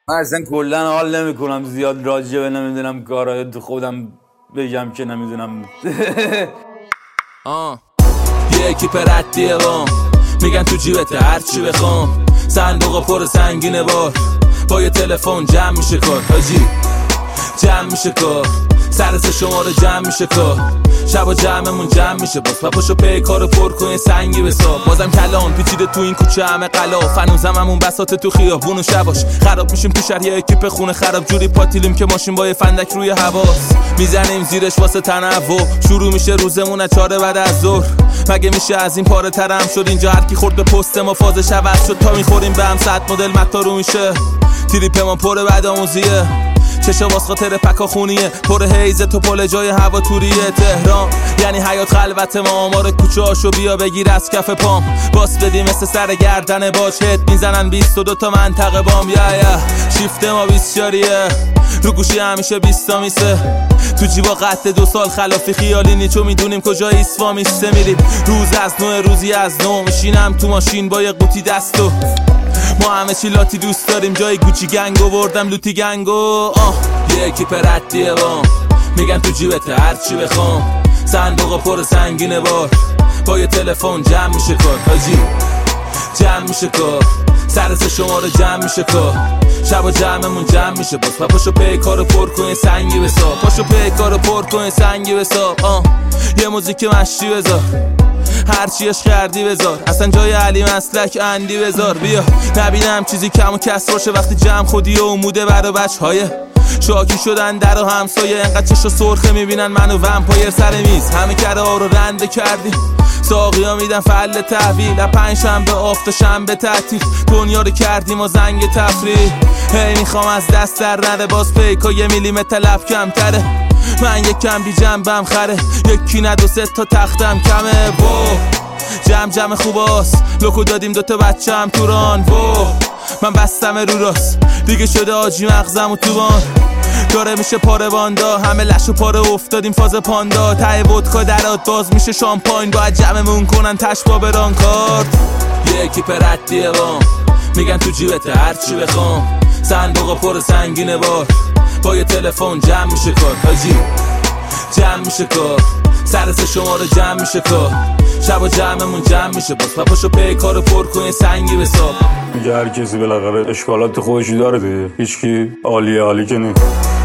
من اصلا کلا حال نمیکنم زیاد راجع به نمیدونم کارهای خودم بگم که نمیدونم. یه اکیپ ردیه بام میگن تو جیبته هرچی بخوام، صندوق پر سنگینه بار با یه تلفن جمع میشه کار، حاجی جمع میشه کار، سرس شماره جمع میشه کار، شب و جمعمون جمع میشه باز پاشو پی کارو پر کن سنگی بساب، بازم کلان پیچیده تو این کوچه همه قلاف، هنوزم همون بساط تو خیابون و شباش خراب میشیم تو شهر، یه اکیپ خونه خراب جوری پاتیلیم که ماشین با یه فندک روی حواس میزنیم زیرش واسه تنوع، شروع میشه روزمون از 4 بعد از ظهر، مگه میشه از این پاره ترم شد اینجا هر کی خورد به پست ما فازش عوض شد تا میخوریم به هم 100 مدل متا رو میشه، تریپ ما پر بعد آموزیه، چشا واس خاطر پکا خونیه، پر هیزه تو پل جای هوا توریه، تهران یعنی حیات خلوت ما، آمار کوچه هاشو بیا بگیر از کف پام، باس بدیم مثل سر گردن باج، هد میزنن 22 تا منطقه بام، یا شیفت ما 20 شاریه، رو گوشی همیشه 20 تا میسه، تو جیبا قطع 2 سال خلافی خیالی نیچو میدونیم کجا ایسوا میسته، میریم روز از نوع روزی از نو، میشینم تو ماشین با یه قوطی دستو، ما همه چی لاتی دوست داریم، جای گوچی گنگو بردم لوتی گنگو، یه اکیپ ردیه بام میگن تو جیبته هرچی بخوام، صندوق پر سنگینه بار با یه تلفن جمع میشه کار، حاجی جمع میشه کار، سرس شماره جمع میشه کار، شب و جمعمون جمع میشه باز پاشو پی کارو پر کن سنگی بساب، پاشو پی کارو پر کن سنگی بساب، یه موزیک مشتی بذار هرچی عشق کردی بذار، اصلا جای علی مسلک اندی بذار، بیا نبینم چیزی کم و کس باشه وقتی جمع خودی و اوموده برا بچهای شاکی شدن در و همسایه، انقدر چشا سرخه میبینن منو ومپایر سر میز، همه کره ها رو رنده کردیم، ساقی ها میدن فل تحویل، 5 شنبه آفت و شنبه تعطیل، دنیا رو کردیم و زنگ تفریح، هی میخوام از دست در نره، باز پیکا یه میلیمتر لب کمتره، من یک کم بی جنبم خره، یکی نه 2 3 تا تختم کمه، جمع خوباست، لوکو دادیم 2 تا بچم تو ران، من بستم رو راست دیگه شده آجی مغزم و توبان، داره میشه پاره باندا، همه لش و پاره افتادیم فاز پاندا، ته ودکا درات باز میشه شامپاین، باید جمعمون کنن تشبا بران کارت، یه اکیپ ردیه بام میگن تو جیبته هرچی بخوام، صندوق پر سنگینه بار با یه تلفن جمع میشه کار، حاجی جمع میشه کار، سرس شماره جمع میشه کار، شب و جمعمون جمع میشه باز پاشو پی کارو پر کن سنگی بساب، میگه هر کسی بالاخره اشکالات خودشی داره دیگه، هیچکی عالی که نیست.